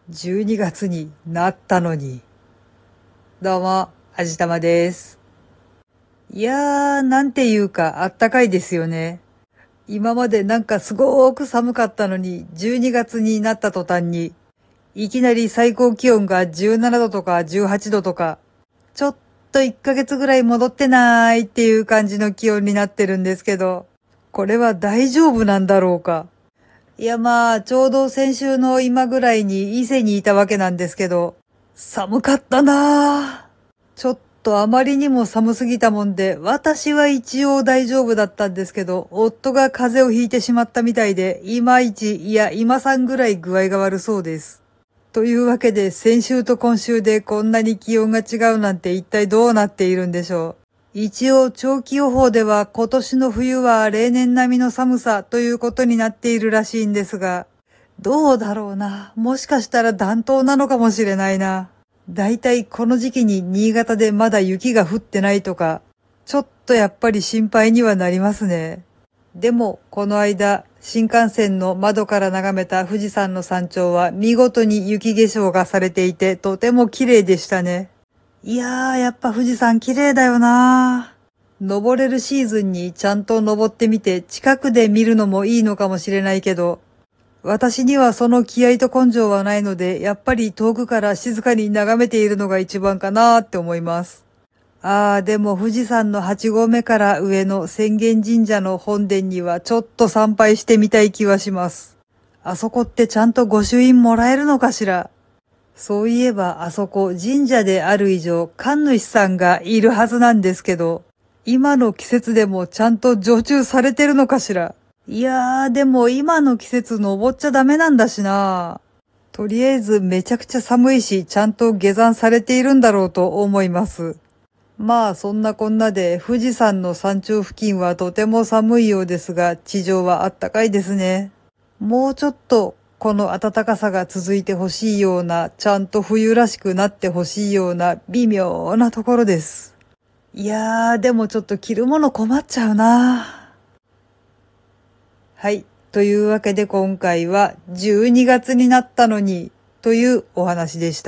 12月になったのに。どうも、あじたまです。いやー、なんていうかあったかいですよね。今までなんかすごーく寒かったのに、12月になった途端に、いきなり最高気温が17度とか18度とか、ちょっと1ヶ月ぐらい戻ってないっていう感じの気温になってるんですけど、これは大丈夫なんだろうか。いやまあ、ちょうど先週の今ぐらいに伊勢にいたわけなんですけど、寒かったなぁ。ちょっとあまりにも寒すぎたもんで、私は一応大丈夫だったんですけど、夫が風邪をひいてしまったみたいで、いまいち、いや今さんぐらい具合が悪そうです。というわけで、先週と今週でこんなに気温が違うなんて一体どうなっているんでしょう。一応長期予報では今年の冬は例年並みの寒さということになっているらしいんですが、どうだろうな。もしかしたら暖冬なのかもしれないな。だいたいこの時期に新潟でまだ雪が降ってないとか、ちょっとやっぱり心配にはなりますね。でも、この間、新幹線の窓から眺めた富士山の山頂は見事に雪化粧がされていてとても綺麗でしたね。いやー、やっぱ富士山綺麗だよなー。登れるシーズンにちゃんと登ってみて近くで見るのもいいのかもしれないけど、私にはその気合と根性はないので、やっぱり遠くから静かに眺めているのが一番かなーって思います。でも富士山の8合目から上の浅間神社の本殿にはちょっと参拝してみたい気はします。あそこってちゃんと御朱印もらえるのかしら。そういえばあそこ神社である以上神主さんがいるはずなんですけど、今の季節でもちゃんと常駐されてるのかしら。いやーでも今の季節登っちゃダメなんだしな。とりあえずめちゃくちゃ寒いしちゃんと下山されているんだろうと思います。まあそんなこんなで富士山の山頂付近はとても寒いようですが地上はあったかいですね。もうちょっとこの暖かさが続いてほしいような、ちゃんと冬らしくなってほしいような微妙なところです。いやーでもちょっと着るもの困っちゃうな。はい。というわけで今回は12月になったのにというお話でした。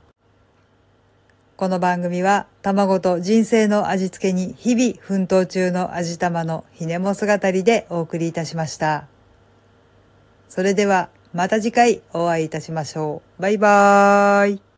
この番組は卵と人生の味付けに日々奮闘中の味玉のひねも姿でお送りいたしました。それではまた次回お会いいたしましょう。バイバーイ。